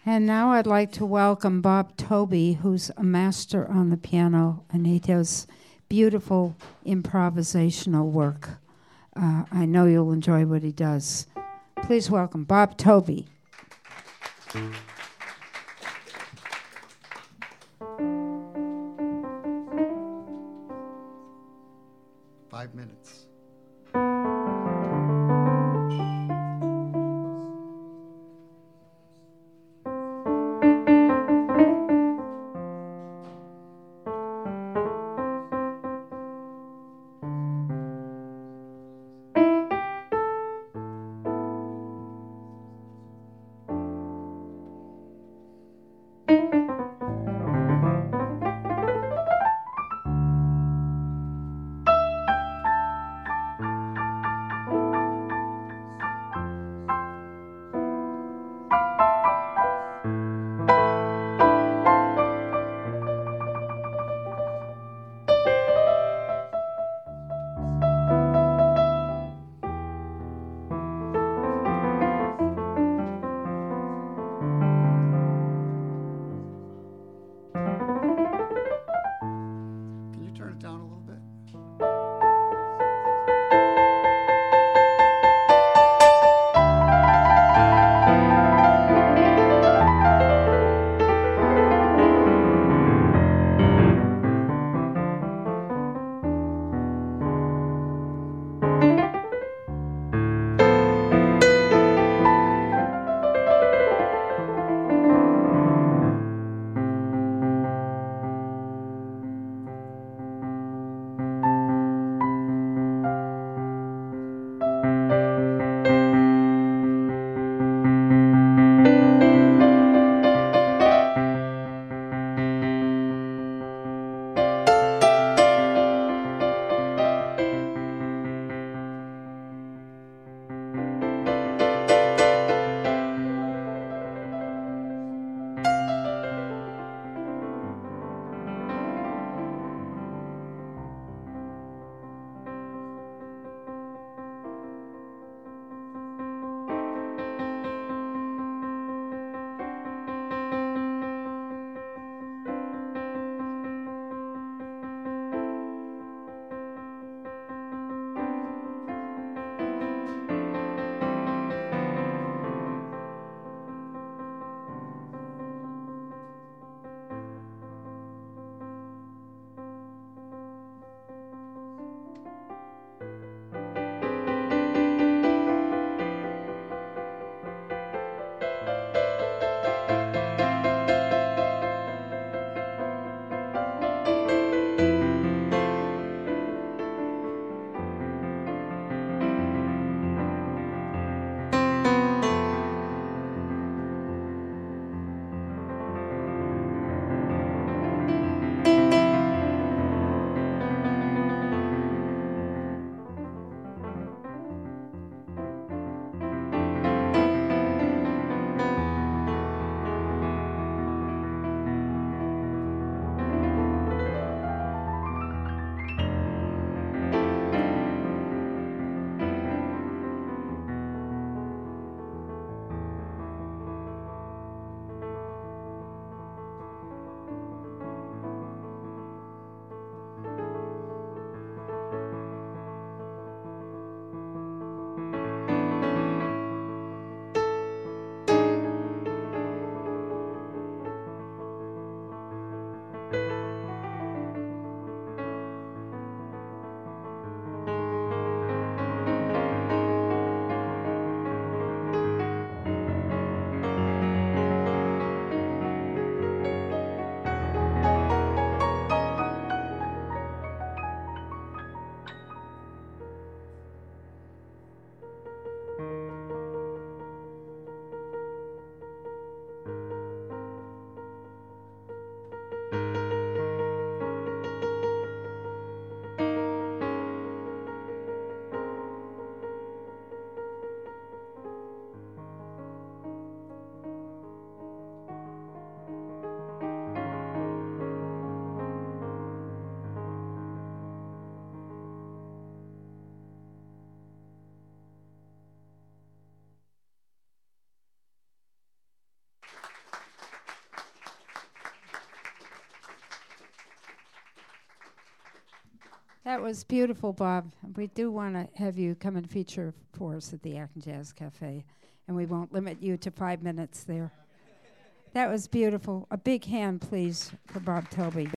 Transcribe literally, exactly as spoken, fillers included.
And now I'd like to welcome Bob Toby, who's a master on the piano, and he does beautiful improvisational work. Uh, I know you'll enjoy what he does. Please welcome Bob Toby. Five minutes. That was beautiful, Bob. We do want to have you come and feature for us at the Acton Jazz Cafe, and we won't limit you to five minutes there. That was beautiful. A big hand, please, for Bob Toby.